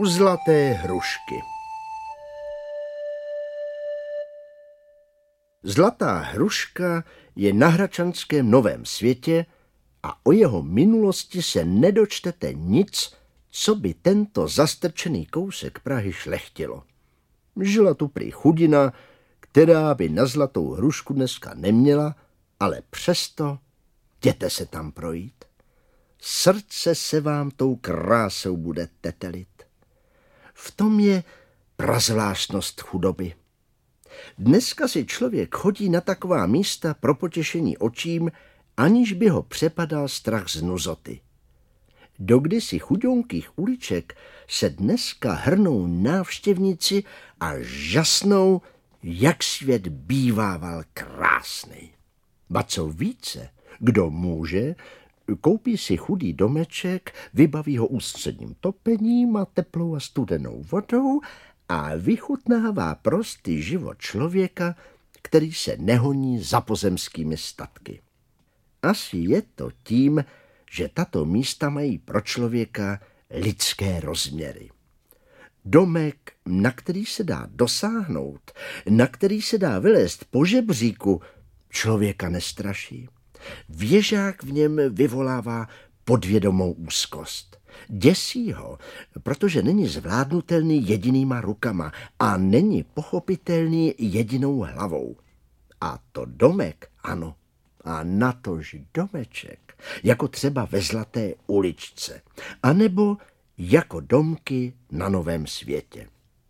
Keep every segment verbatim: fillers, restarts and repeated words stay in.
u zlaté hrušky. Zlatá hruška je na hračanském Novém Světě a o jeho minulosti se nedočtete nic, co by tento zastrčený kousek Prahy šlechtilo. Žila tu prý chudina, která by na zlatou hrušku dneska neměla, ale přesto jděte se tam projít. Srdce se vám tou krásou bude tetelit. V tom je prazvláštnost chudoby. Dneska si člověk chodí na taková místa pro potěšení očím, aniž by ho přepadal strach z nuzoty. Do kdysi chuďonkých uliček se dneska hrnou návštěvníci a žasnou, jak svět bývával krásný. Ba co více, kdo může, koupí si chudý domeček, vybaví ho ústředním topením a teplou a studenou vodou a vychutnává prostý život člověka, který se nehoní za pozemskými statky. Asi je to tím, že tato místa mají pro člověka lidské rozměry. Domek, na který se dá dosáhnout, na který se dá vylézt po žebříku, člověka nestraší. Věžák v něm vyvolává podvědomou úzkost. Děsí ho, protože není zvládnutelný jedinýma rukama a není pochopitelný jedinou hlavou. A to domek, ano, a natož domeček, jako třeba ve Zlaté uličce, anebo jako domky na Novém Světě.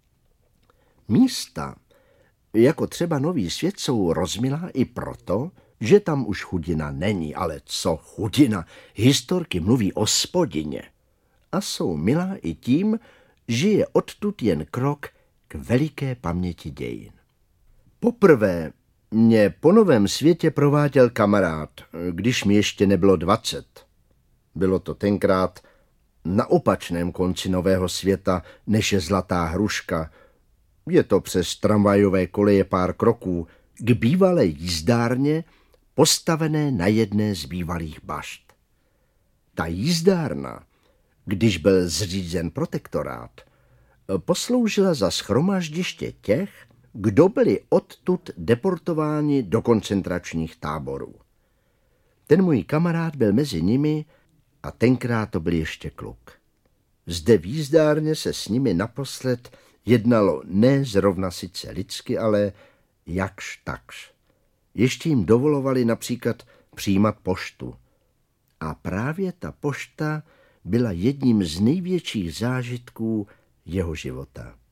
Místa, jako třeba Nový Svět, jsou rozmilá i proto, že tam už chudina není, ale co chudina, historky mluví o spodиně. A jsou milá i tím, že je odtud jen krok k veliké paměti dějin. Poprvé mě po Novém Světě prováděl kamarád, když mi ještě nebylo dvacet. Bylo to tenkrát na opačném konci Nového Světa, než je Zlatá hruška. Je to přes tramvajové koleje pár kroků k bývalé jízdárně, postavené na jedné z bývalých bašt. Ta jízdárna, když byl zřízen protektorát, posloužila za shromaždiště těch, kdo byli odtud deportováni do koncentračních táborů. Ten můj kamarád byl mezi nimi a tenkrát to byl ještě kluk. Zde v jízdárně se s nimi naposled jednalo ne zrovna sice lidsky, ale jakž takž. Ještě jim dovolovali například přijímat poštu. A právě ta pošta byla jedním z největších zážitků jeho života.